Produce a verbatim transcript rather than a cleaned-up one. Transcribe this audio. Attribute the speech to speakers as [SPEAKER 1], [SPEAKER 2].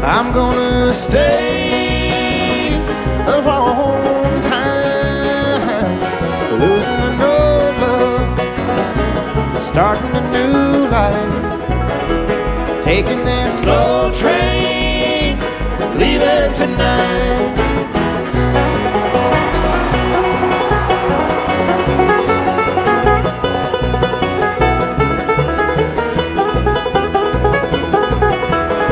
[SPEAKER 1] I'm gonna stay a long time, losing an old love, starting a new life, taking that slow train